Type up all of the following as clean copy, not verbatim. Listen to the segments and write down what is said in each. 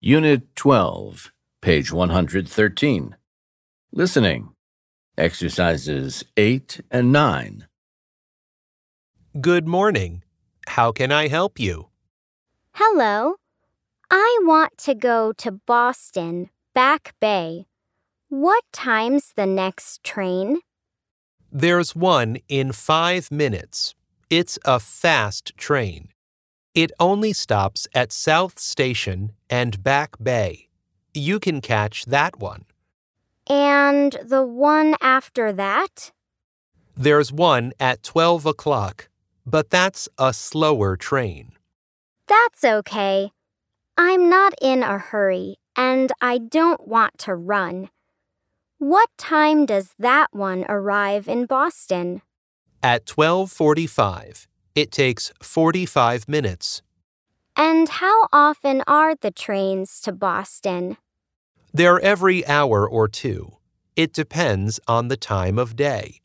Unit 12, page 113. Listening. Exercises 8 and 9. Good morning. How can I help you? Hello. I want to go to Boston, Back Bay. What time's the next train? There's one in 5 minutes. It's a fast train. It only stops at South Station and Back Bay. You can catch that one. And the one after that? There's one at 12 o'clock, but that's a slower train. That's okay. I'm not in a hurry, and I don't want to run. What time does that one arrive in Boston? At 12:45. It takes 45 minutes. And how often are the trains to Boston? They're every hour or two. It depends on the time of day.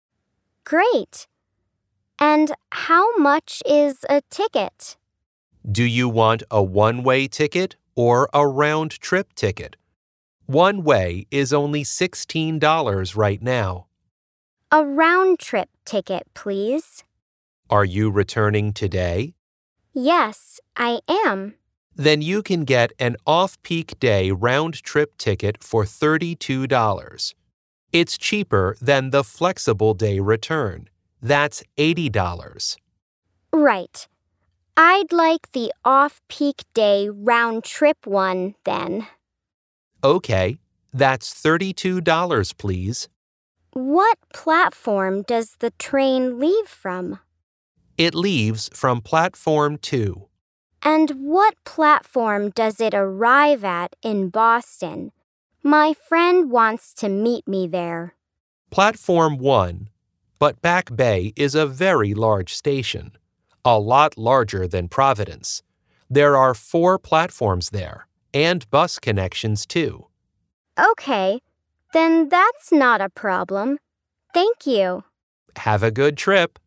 Great. And how much is a ticket? Do you want a one-way ticket or a round-trip ticket? One way is only $16 right now. A round-trip ticket, please. Are you returning today? Yes, I am. Then you can get an off-peak day round-trip ticket for $32. It's cheaper than the flexible day return. That's $80. Right. I'd like the off-peak day round-trip one then. Okay, that's $32, please. What platform does the train leave from? It leaves from Platform 2. And what platform does it arrive at in Boston? My friend wants to meet me there. Platform 1. But Back Bay is a very large station, a lot larger than Providence. There are 4 platforms there, and bus connections too. Okay, then that's not a problem. Thank you. Have a good trip.